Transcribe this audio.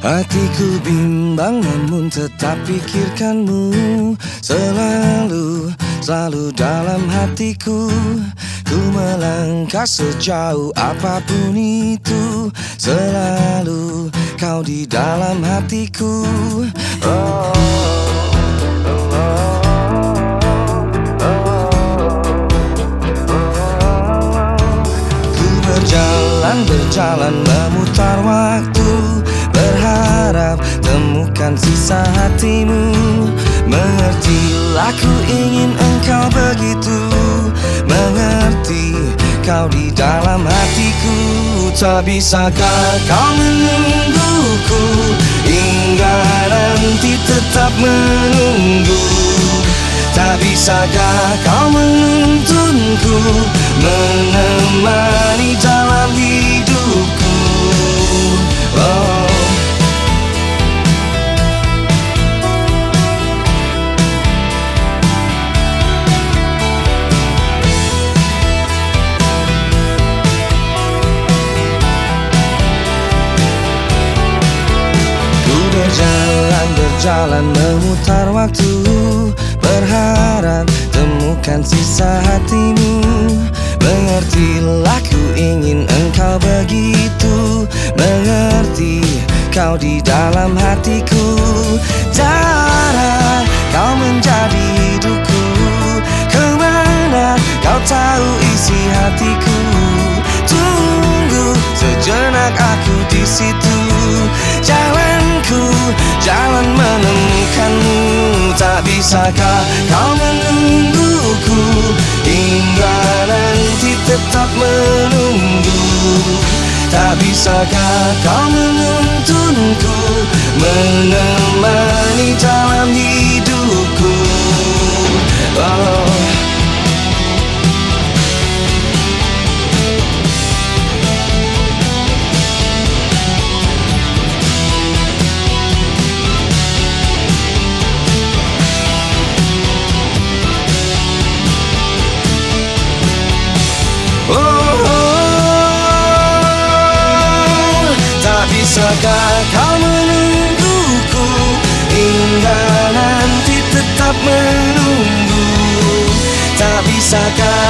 Hatiku bimbang namun tetap pikirkanmu. Selalu dalam hatiku. Ku melangkah sejauh apapun itu. Selalu kau di dalam hatiku. Ku berjalan memutar waktu, berharap temukan sisa hatimu. Mengertilah ku ingin engkau begitu. Mengerti kau di dalam hatiku. Tak bisakah kau menungguku hingga nanti tetap menunggu? Tak bisakah kau menuntunku menemani dalam hidupku? Berjalan memutar waktu, berharap temukan sisa hatimu. Mengertilah ku ingin engkau begitu. Mengerti kau di dalam hatiku. Darah kau menjadi hidupku. Kemana kau tahu isi hatiku? Tunggu sejenak aku di situ. Jalan menemukanmu. Tak bisakah kau menungguku hingga nanti tetap menunggu? Tak bisakah kau menuntunku menemani dalam hidupku? Bisakah kau menungguku hingga nanti tetap menunggu? Tak bisakah